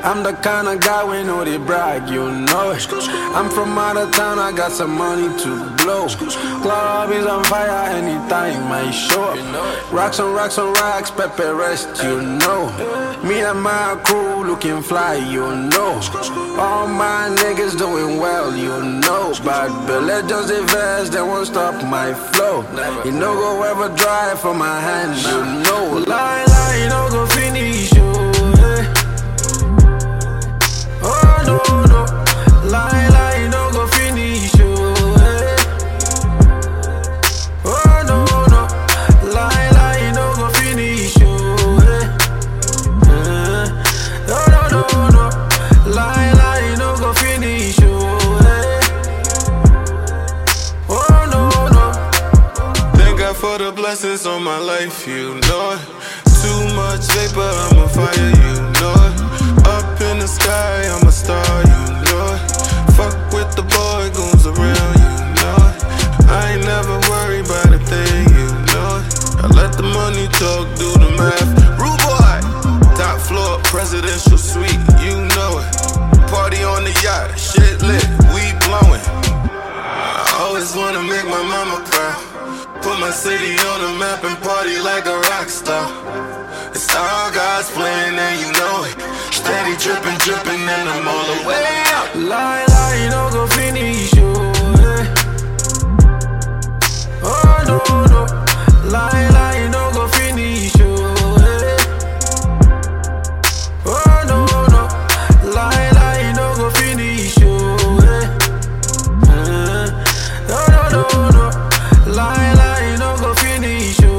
I'm the kind of guy we know they brag, you know it. I'm from out of town, I got some money to blow. Club is on fire anytime I show up. Rocks on racks, pepper rest, you know. Me and my crew looking fly, you know. All my niggas doing well, you know. Bad Billy just the verse, they won't stop my flow. You know go ever dry from my hand, you know. Lie, you know go finish, you. Oh no, lie, no go finish you. Oh no, lie, no go finish you. No, lie, no go finish you. Oh no. Thank God for the blessings on my life, you know it. Too much vapor, I'm a fire, you know it. Up in the sky, I'm a star, you know it. Fuck with the boy, goons around, you know it. I ain't never worried about a thing, you know it. I let the money talk, do the math. Rude boy, top floor, presidential suite, you know it. Party on the yacht, shit lit, we blowing. I always wanna make my mama proud. Put my city on the map and party like a rock star. It's all God's plan and you know it. Steady drippin' and I'm all the way up. Lie, no go finish you. Oh no, lie, no go finish you. Oh no, lie, no go finish you. No, lie, no go finish you.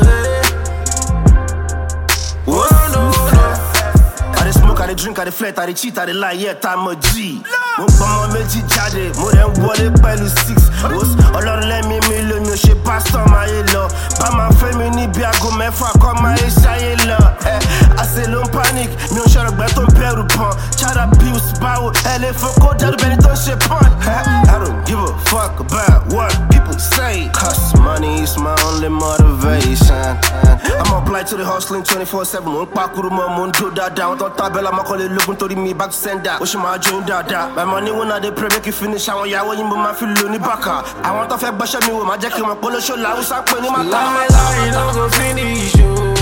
I drink, I flirt, I cheat, I lie, yet I'm a G. Mo pa mo méjì jáde, mo dẹ̀ ń wọlé pẹ̀lú 6. Ọlọ́run lẹ́mí mi lò mi ò ṣe pásítọ̀ máa yé lọ. Bá máa fẹ́ mi níbi aago mẹ́fà kọ́ máa yé ṣáyé lọ. Àṣẹ ló ń panic, mi ò ṣọ̀rọ̀ gbẹ́ tó ń bẹ̀rù pọ̀n. Chada pills báwo, ẹ lè fokó jáde bẹ́ni tó ń ṣe pọ́n. I don't give a fuck about what people say. Cause money is my only motivation. I'm applied to the hustling 24/7. Mo ń pakuru mọ́, mo ń jó dáadáa. Wọ́n tán tábẹ́lá mọ́kànlé lógún torí mi back to sender. Ó ṣe máa jó dáadáa. My money when I dey pray make you finish. Àwọn ìyàwó yín mo máa fi lò ní bàkà. Àwọn tó fẹ́ gbọ́ṣẹ́ mi wò máa jẹ́ kí wọ́n polóṣó làwùsá pé ní màtá. Lie, no go finish you.